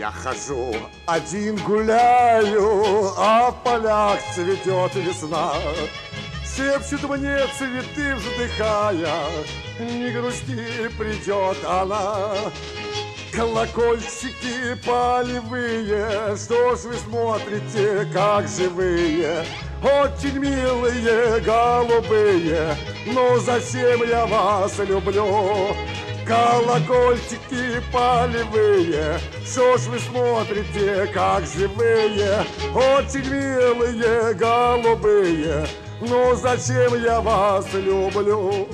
Я хожу, один гуляю, а в полях цветет весна. Шепчут мне цветы, вздыхая, не грусти, придет она. Колокольчики полевые, что ж вы смотрите, как живые? Очень милые, голубые, но зачем я вас люблю? Колокольчики полевые, что ж вы смотрите, как живые? Очень милые, голубые, но зачем я вас люблю?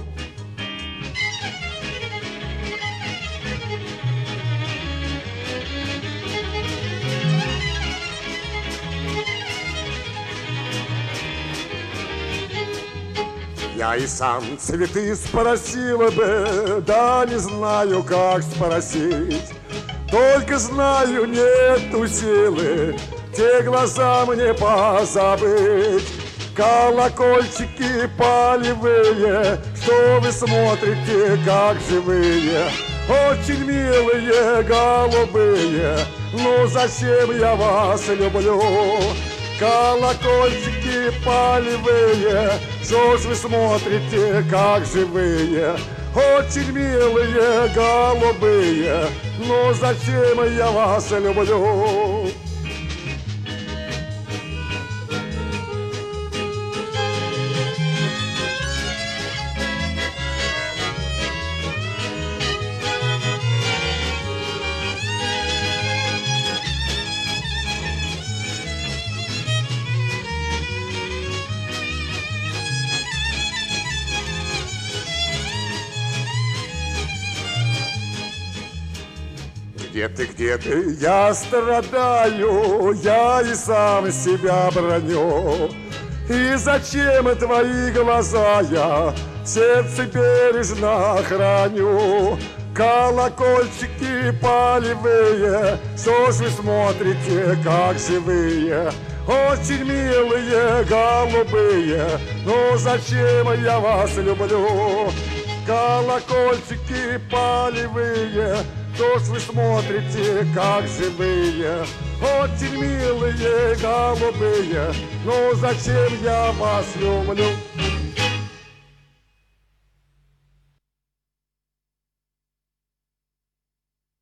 Я и сам цветы спросила бы, да не знаю, как спросить. Только знаю, нету силы те глаза мне позабыть. Колокольчики полевые, что вы смотрите, как живые? Очень милые, голубые, ну зачем я вас люблю? Колокольчики полевые, что ж вы смотрите, как живые? Очень милые, голубые, но зачем я вас люблю? Где ты, я страдаю, я и сам себя броню. И зачем твои глаза я в сердце бережно храню? Колокольчики полевые, что ж вы смотрите, как живые? Очень милые, голубые, ну зачем я вас люблю? Колокольчики полевые, что ж вы смотрите, как живые? Очень милые, голубые, ну зачем я вас люблю?